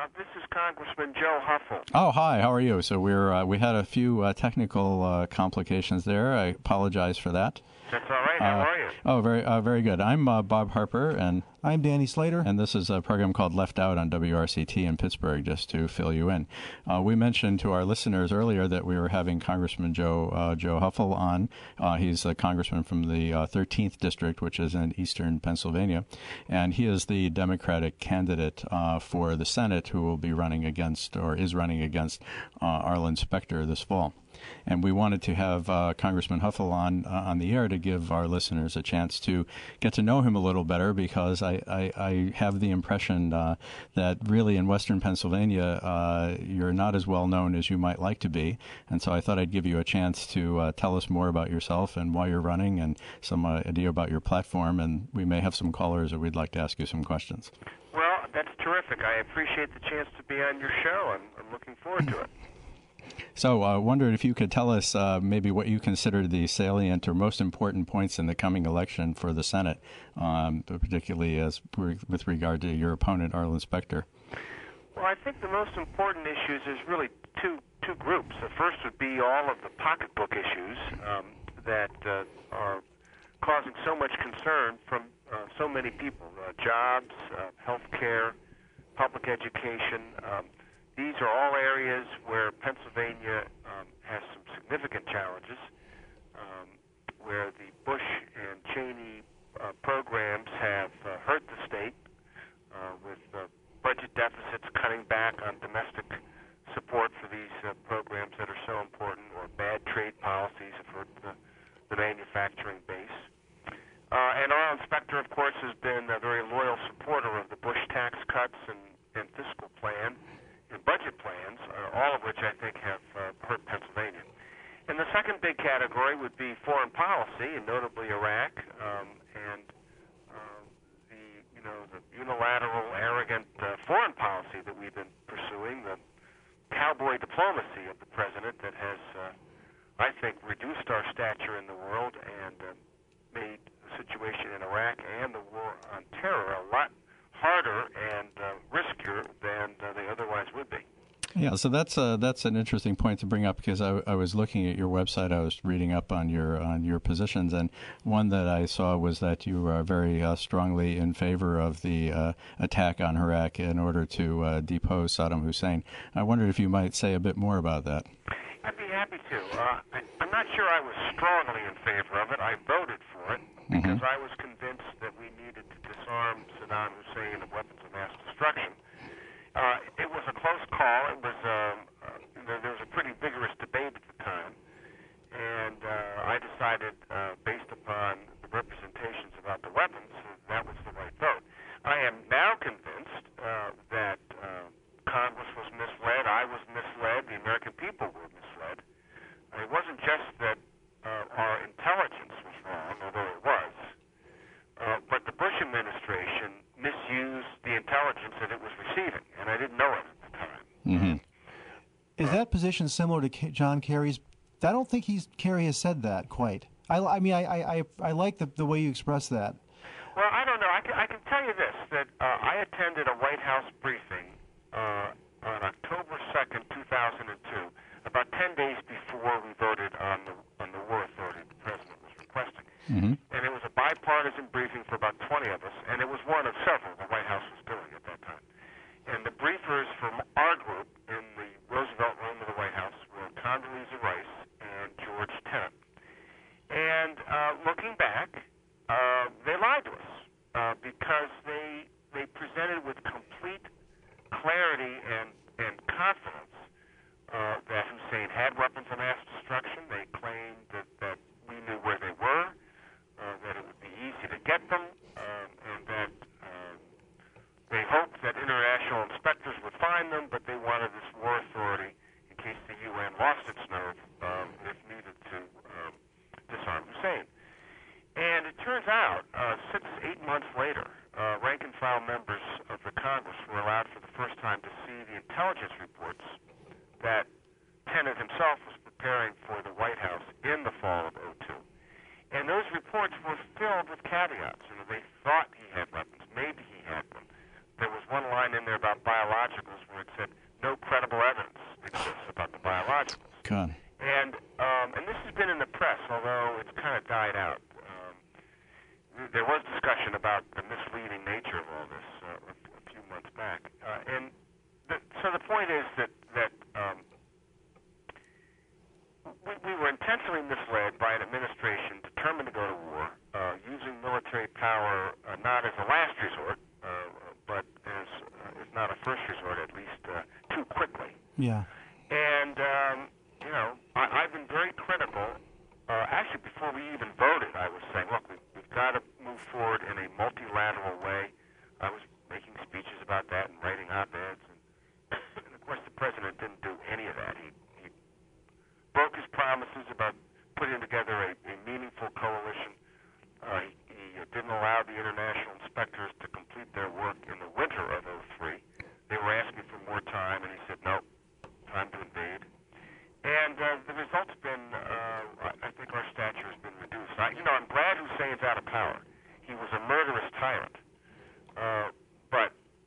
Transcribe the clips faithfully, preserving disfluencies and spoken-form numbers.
Uh, this is Congressman Joe Huffle. Oh, hi. How are you? So we're uh, we had a few uh, technical uh, complications there. I apologize for that. That's all right. How Uh, are you? Oh, very uh, very good. I'm uh, Bob Harper, and I'm Danny Slater. and this is a program called Left Out on W R C T in Pittsburgh, just to fill you in. Uh, we mentioned to our listeners earlier that we were having Congressman Joe uh, Joe Huffle on. Uh, he's a congressman from the uh, thirteenth District, which is in eastern Pennsylvania, and he is the Democratic candidate uh, for the Senate who will be running against, or is running against, uh, Arlen Specter this fall. And we wanted to have uh, Congressman Huffle on uh, on the air to give our listeners a chance to get to know him a little better, because I, I, I have the impression uh, that really in western Pennsylvania uh, you're not as well known as you might like to be. And so I thought I'd give you a chance to uh, tell us more about yourself and why you're running, and some uh, idea about your platform. And we may have some callers that we'd like to ask you some questions. Well, that's terrific. I appreciate the chance to be on your show. I'm, I'm looking forward to it. So I uh, wondered if you could tell us uh, maybe what you consider the salient or most important points in the coming election for the Senate, um, particularly as with regard to your opponent, Arlen Specter. Well, I think the most important issues is really two two groups. The first would be all of the pocketbook issues um, that uh, are causing so much concern from uh, so many people: uh, jobs, uh, health care, public education. Um, These are all areas where Pennsylvania um, has some significant challenges, um, where the Bush and Cheney uh, programs have uh, hurt the state, uh, with uh, budget deficits cutting back on domestic support for these uh, programs that are so important, or bad trade policies have hurt the, the manufacturing base. Uh, and Arlen Specter, of course, has been a very loyal supporter of the Bush tax cuts and, and fiscal plan, and budget plans, uh, all of which I think have uh, hurt Pennsylvania. And the second big category would be foreign policy, and notably Iraq, um, and uh, the you know the unilateral, arrogant uh, foreign policy that we've been pursuing, the cowboy diplomacy of the president that has, uh, I think, reduced our stature in the world and uh, made the situation in Iraq and the war on terror a lot harder and uh, riskier than uh, they otherwise would be. Yeah, so that's uh, that's an interesting point to bring up, because I, I was looking at your website. I was reading up on your on your positions, and one that I saw was that you are very uh, strongly in favor of the uh, attack on Iraq in order to uh, depose Saddam Hussein. I wondered if you might say a bit more about that. I'd be happy to. Uh, I, I'm not sure I was strongly in favor of it. I voted for it because Mm-hmm. I was convinced that we needed to disarm Saddam Hussein of weapons of mass destruction. Uh, it was a close call. It was um, uh, there, there was a pretty vigorous debate at the time, and uh, I decided, uh, based upon the representations about the weapons, that that was the right vote. I am now convinced uh, that uh, Congress was misled. I was misled. The American people were misled. Uh, it wasn't just that uh, our intelligence was wrong, although it was, uh, but the Bush administration misused the intelligence that it was receiving, and I didn't know it at the time. Mm-hmm. Is that position similar to K- John Kerry's? I don't think he's Kerry has said that quite. I, I mean, I, I, I, I like the, the way you express that. Well, I don't know. I can, I can tell you this, that uh, I attended a White House briefing uh, on October second, two thousand two, about ten days before we voted on the, on the war authority the president was requesting. Mm-hmm. And it was a bipartisan briefing for about twenty of us, and it was one of several the White House was doing at that time. And the briefers from our group in the Roosevelt room of the White House were Condoleezza Rice and George Tenet. And uh, looking back, uh, they lied to us uh, because they they presented with complete clarity and, and confidence uh, that Hussein had weapons of mass destruction. They claimed that, that we knew where they were, uh, that it would be easy to get them, um, and that um, they hoped that international inspectors would find them, but they wanted this war authority in case the U N lost its nerve, um, if needed, to um, disarm Hussein. And it turns out, uh, six, eight months later, uh, rank-and-file members of the Congress were allowed for the first time to see the intelligence reports that Tenet himself was preparing for the White House in the fall of oh two. And those reports were filled with caveats. You know, they thought he had weapons. Maybe he had them. There was one line in there about biologicals where that no credible evidence exists about the biologicals. God. And um, and this has been in the press, although it's kind of died out. Um, there was discussion about the misleading nature of all this uh, a, a few months back. Uh, and the, so the point is that, that um, we, we were intentionally misled by an administration determined to go to war, uh, using military power uh, not as a last resort, uh, but as, uh, if not a first resort, at least uh, too quickly. Yeah. And, um, you know, I, I've been very critical. Uh, actually, before we even voted, I was saying, look, we've, we've got to move forward in a multilateral way. I was making speeches about that and writing op-eds. And, and of course, the president didn't do any of that. He, he broke his promises about putting together a, a meaningful coalition. Uh, he he didn't allow the international inspectors to complete their work in the winter of oh three. They were asking for more time, and he said, no, time to invade. And uh, the result's been, uh, I think our stature has been reduced. I, you know, I'm glad Hussein's out of power. He was a murderous tyrant. Uh, but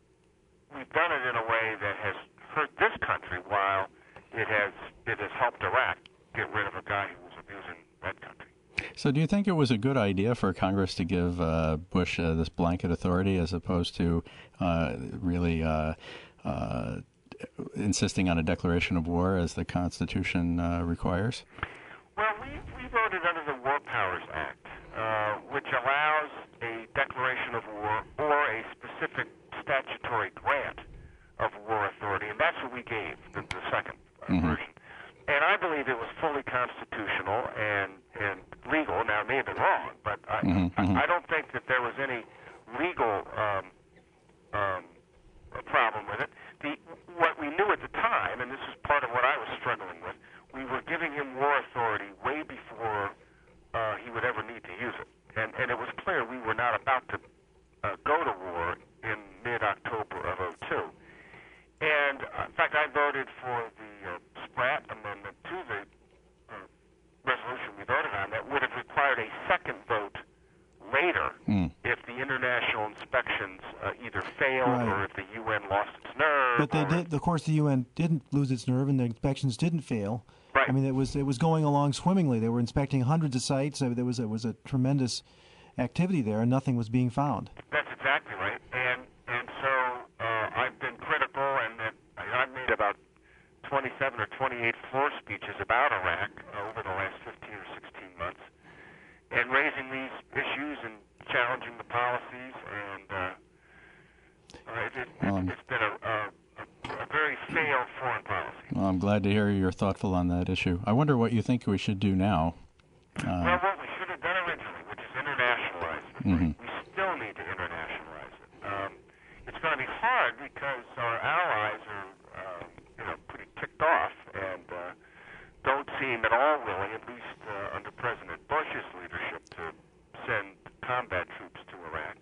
we've done it in a way that has hurt this country while it has it has helped Iraq get rid of a guy who was abusing that country. So do you think it was a good idea for Congress to give uh, Bush uh, this blanket authority as opposed to uh, really uh, uh, insisting on a declaration of war as the Constitution uh, requires? Well, we, we voted under the War Powers Act, uh, which allows a declaration of war or a specific statutory grant of war authority, and that's what we gave, the, the second uh, mm-hmm. version. And I believe it was fully constitutional and, and legal. Now, it may have been wrong, but I, mm-hmm. I, I don't think that there was any legal um, um, problem with it. The, what we knew at the time, and this is part of what I was struggling with, we were giving him war authority way before uh, he would ever need to use it. And, and it was clear we were not about to uh, go to war in mid-October of oh two. And, uh, in fact, I voted for the uh, Spratt Amendment to the uh, resolution we voted on that would have required a second vote later mm. if the international inspections uh, either failed right. or if the U N lost its nerve. But they did. Of course, the U N didn't lose its nerve, and the inspections didn't fail. Right. I mean, it was it was going along swimmingly. They were inspecting hundreds of sites. There was it was a tremendous activity there, and nothing was being found. That's exactly right. And and so uh, I've been critical, and that I've made about twenty-seven or twenty-eight floor speeches about Iraq uh, over the last fifteen or sixteen months, and raising these issues and challenging the policies, and uh, uh, it, it, Um, it's been a, a, a very failed foreign policy. Well, I'm glad to hear you're thoughtful on that issue. I wonder what you think we should do now. Uh, well, what we should have done originally, which is internationalize it. Mm-hmm. We still need to internationalize it. Um, it's going to be hard because our allies are, uh, you know, pretty ticked off and uh, don't seem at all willing, at least uh, under President Bush's leadership, to send combat troops to Iraq.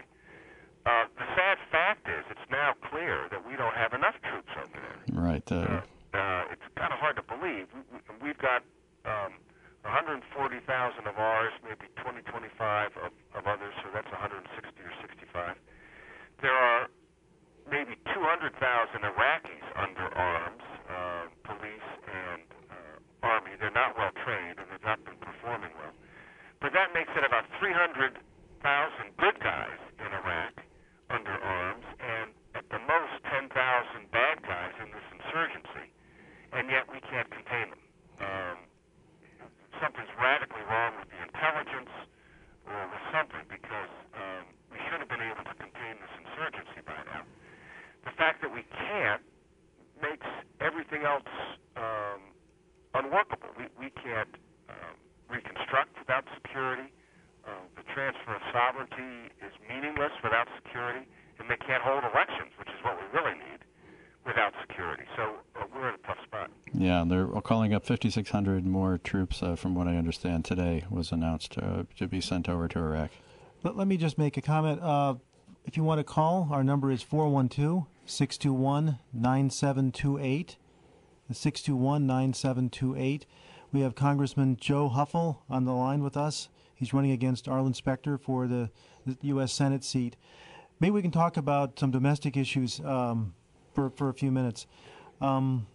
Uh, the sad fact is, it's now clear that we don't have enough troops over there. right. Uh, Uh, uh, it's kind of hard to believe. We, we, we've got um, one hundred forty thousand of ours, maybe twenty, twenty-five of, of others, so that's one hundred sixty or sixty-five. There are maybe two hundred thousand Iraqis under arms, uh, police and uh, army. They're not well trained and they've not been performing well. But that makes it about three hundred thousand good guys in Iraq under arms, and at the most ten thousand bad guys in this insurgency, and yet we can't contain them. Um, something's radically wrong with the intelligence or with something, because um, we should have been able to contain this insurgency by now. The fact that we can't makes everything else um, unworkable. We, we can't um, reconstruct without security. Uh, the transfer of sovereignty is meaningless without security, and they can't hold elections, which is what we really need, without security. So uh, we're in a tough spot. yeah, they're calling up fifty-six hundred more troops, uh, from what I understand today, was announced uh, to be sent over to Iraq. Let, let me just make a comment. Uh, if you want to call, our number is four one two, six two one, nine seven two eight. six two one, nine seven two eight. We have Congressman Joe Huffle on the line with us. He's running against Arlen Specter for the, the U S Senate seat. Maybe we can talk about some domestic issues um, for, for a few minutes. Um,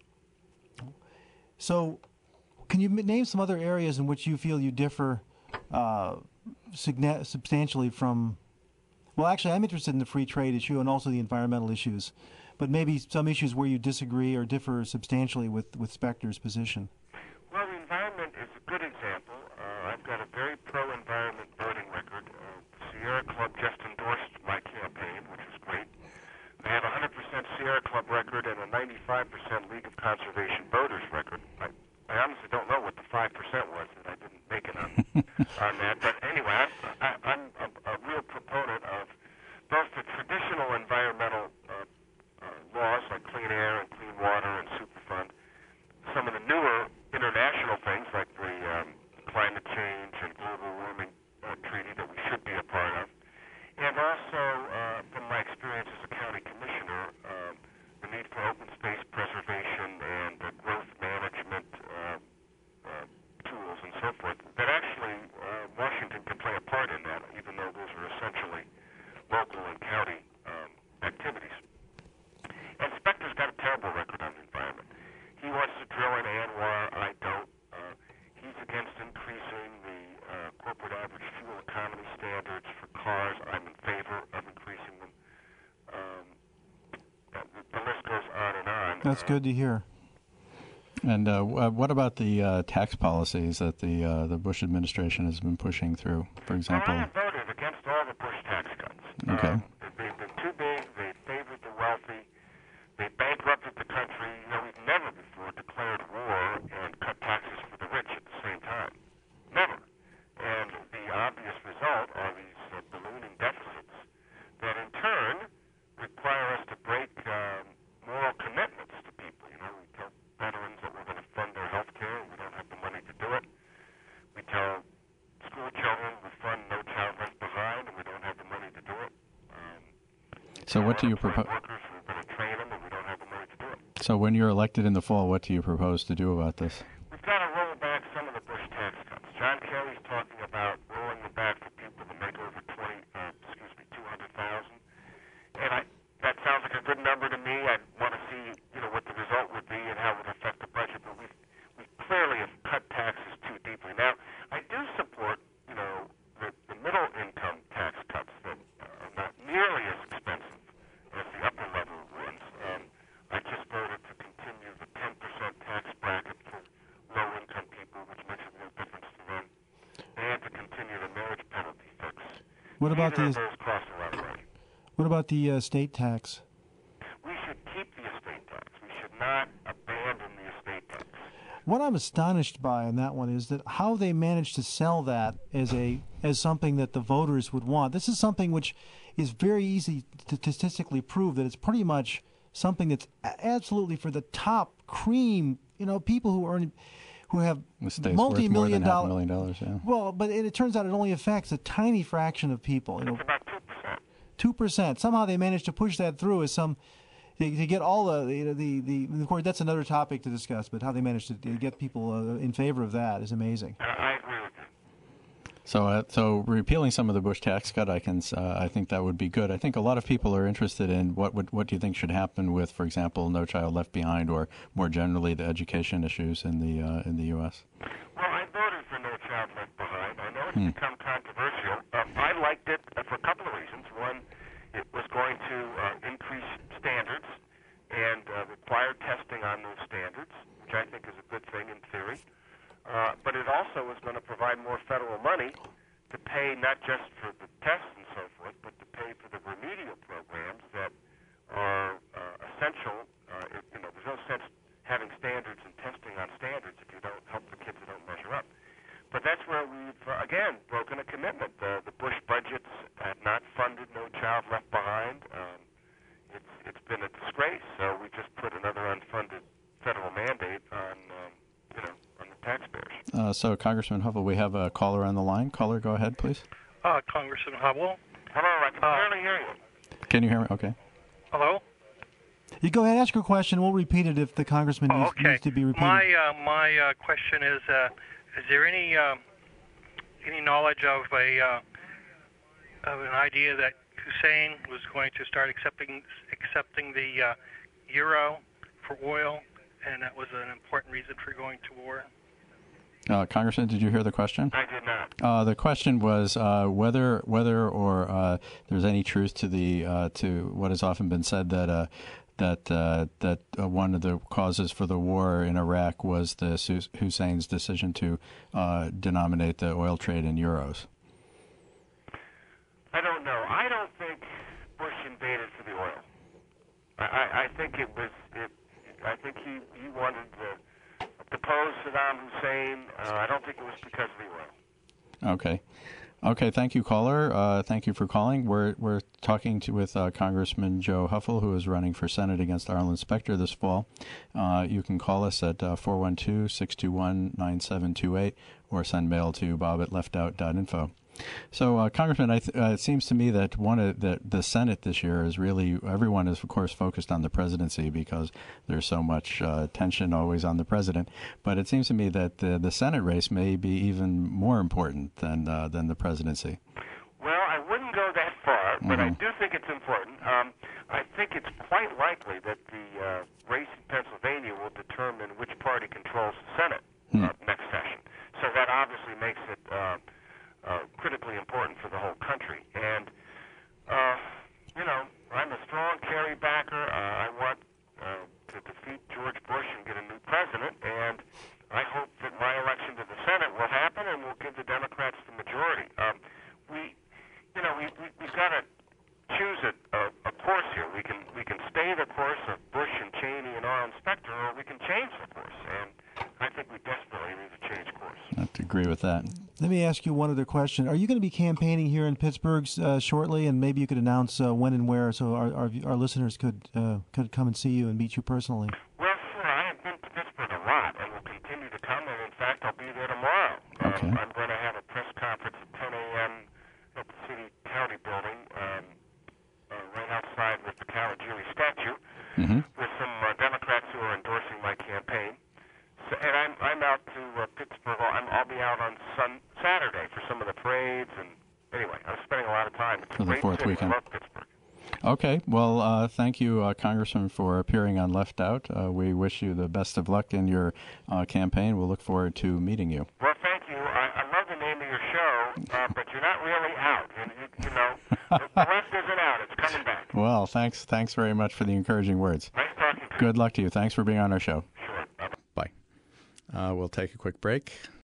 so, can you m- name some other areas in which you feel you differ uh, signa- substantially from? Well, actually, I'm interested in the free trade issue and also the environmental issues, but maybe some issues where you disagree or differ substantially with, with Specter's position. Well, the environment is a good example. Uh, I've got a very pro-environment voting record. Uh, Sierra Club just endorsed my campaign, which is great. I have a one hundred percent Sierra Club record and a ninety-five percent League of Conservation Voters record. I, I honestly don't know what the five percent was, and I didn't make it on, on that. But anyway, I, I, I'm a, a real proponent of both the traditional environmental uh, uh, laws like clean air and clean water and Superfund, some of the newer international things like the um, climate change and global warming uh, treaty that we should be a part of, and also uh, from my experience as a county commissioner, uh, the need for open space preservation and uh, growth management uh, uh, tools and so forth, that actually uh, Washington can play a part in that, even though those are essentially local and county um, activities. And Specter's got a terrible record on the environment. He wants to drill in ANWR, I don't. Uh, he's against increasing the uh, corporate average fuel economy standards for cars. I'm in favor of increasing them. Um, the, the list goes on and on. That's uh, good to hear. And uh, what about the uh, tax policies that the uh, the Bush administration has been pushing through? For example, well, I have voted against all the Bush tax cuts. Okay. Um, they've been too big. They favored the wealthy. They bankrupted the country. You know, we've never before declared war and cut taxes for the rich at the same time. Never. And the obvious result are these uh, ballooning deficits that in turn require us to break um, moral commitments to people. You know, we tell veterans that we're going to fund their health care and we don't have the money to do it. We tell school children we fund No Child Left Behind and we don't have the money to do it. Um, so what do you propose? So when you're elected in the fall, what do you propose to do about this? We've got to roll back some of the Bush tax cuts. John Kerry's talking about rolling them back for people that make over twenty, uh, excuse me, two hundred thousand. And I, that sounds like a good number to me. I'd want to see, you know, what the result would be and how it would affect the budget. But we, we clearly have cut taxes too deeply. Now, I do support, you know, the, the middle income tax cuts that are not nearly as expensive as the upper level ones. Um, I just voted to continue the ten percent tax bracket for low-income people, which makes a real difference to them, and to continue the marriage penalty fix. What about Neither the of those cost a lot of money. What about the uh, estate tax? We should keep the estate tax. We should not abandon the estate tax. What I'm astonished by on that one is that how they managed to sell that as a as something that the voters would want. This is something which is very easy to statistically prove that it's pretty much something that's absolutely for the top cream, you know, people who earn, who have multi-million dollar, million dollars. Yeah. Well, but it, it turns out it only affects a tiny fraction of people. You know, it's about two percent. Two percent. Somehow they managed to push that through as some to, to get all the you know, the the. Of course, that's another topic to discuss. But how they managed to get people uh, in favor of that is amazing. Uh, I agree with you. So, uh, so repealing some of the Bush tax cut, I can, uh, I think that would be good. I think a lot of people are interested in what would, what do you think should happen with, for example, No Child Left Behind, or more generally the education issues in the uh, in the U S. Well, I voted for No Child Left Behind. I know it's Hmm. become controversial. Um, I liked it uh, for a couple of reasons. One, it was going to uh, increase standards and uh, require testing on those standards, which I think is a good thing in theory. Uh, but it also is going to provide more federal money to pay not just for the tests and so forth, but to pay for the remedial programs that are uh, essential. Uh, it, you know, there's no sense having standards and testing on standards if you don't help the kids that don't measure up. But that's where we've, uh, again, broken a commitment. The, the Bush budgets have not funded No Child Left Behind. Um, it's, it's been a disgrace. So we just put another unfunded federal mandate on, um, you know, on the taxpayers. Uh, so, Congressman Hubble, we have a caller on the line. Caller, go ahead, please. Uh, Congressman Hubble. Hello, I can Uh, barely hear you. Can you hear me? Okay. Hello? You go ahead, ask your question. We'll repeat it if the congressman Oh, needs, okay. needs to be repeated. My uh, my uh, question is: uh, is there any uh, any knowledge of a uh, of an idea that Hussein was going to start accepting accepting the uh, euro for oil, and that was an important reason for going to war. Uh, Congressman, did you hear the question? I did not. Uh, the question was uh, whether whether or uh, there's any truth to the uh, to what has often been said that uh, that uh, that uh, one of the causes for the war in Iraq was the Hussein's decision to uh, denominate the oil trade in euros. I don't know. I don't think Bush invaded for the oil. I, I, I think it was. It, I think he, he wanted to depose Saddam Hussein. Uh, I don't think it was because of the oil. Okay. Okay, thank you, caller. Uh, thank you for calling. We're we're talking to, with uh, Congressman Joe Huffel, who is running for Senate against Arlen Specter this fall. Uh, you can call us at uh, four one two, six two one, nine seven two eight or send mail to bob at leftout dot info. So, uh, Congressman, I th- uh, it seems to me that one of the, the Senate this year is really, everyone is, of course, focused on the presidency because there's so much uh, tension always on the president. But it seems to me that the, the Senate race may be even more important than uh, than the presidency. Well, I wouldn't go that far, but Mm-hmm. I do think it's important. Um, I think it's quite likely that the uh, race in Pennsylvania will determine which party controls the Senate Hmm. uh, next session. So that obviously makes it uh, uh, critically important for the whole country. And, uh, you know, I'm a strong Kerry backer. Uh, I want uh, to defeat George Bush and get a new president, and I hope that my election to the Senate will happen and will give the Democrats the majority. Um, we, you know, we, we, we've got to choose a, a, a course here. We can we can stay the course of Bush and Cheney and Arlen Specter, or we can change the course. And I think we desperately need to change course. I have to agree with that. Let me ask you one other question. Are you going to be campaigning here in Pittsburgh uh, shortly? And maybe you could announce uh, when and where, so our our, our listeners could uh, could come and see you and meet you personally. Well, sure. I have been to Pittsburgh a lot and will continue to come. And in fact, I'll be there tomorrow. Okay. Um, I'm going to have a press conference at ten a.m. at the City County Building, um, uh, right outside with the Caligiuri statue, Mm-hmm. with some uh, Democrats who are endorsing my campaign. So, and I'm I'm out to uh, Pittsburgh. I'm, I'll be out on sun, Saturday for some of the parades. And anyway, I'm spending a lot of time. It's For a the great fourth city. weekend. I love Pittsburgh. Okay. Well, uh, thank you, uh, Congressman, for appearing on Left Out. Uh, we wish you the best of luck in your uh, campaign. We'll look forward to meeting you. Well, thank you. I, I love the name of your show, uh, but you're not really out. You, you, you know, the the left isn't out. It's coming back. Well, thanks. Thanks very much for the encouraging words. Nice talking to you. Good luck to you. Thanks for being on our show. Sure. Bye-bye. Bye. Uh, we'll take a quick break.